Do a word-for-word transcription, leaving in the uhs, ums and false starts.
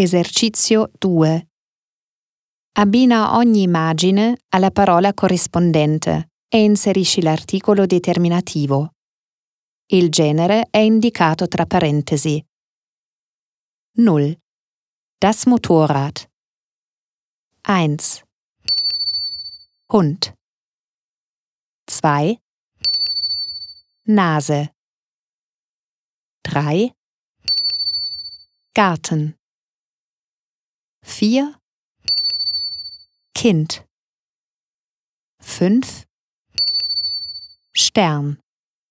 Esercizio due. Abbina ogni immagine alla parola corrispondente e inserisci l'articolo determinativo. Il genere è indicato tra parentesi. null. Das Motorrad. eins. Hund. zwei. Nase. drei. Garten. vier. Kind. fünf. Stern.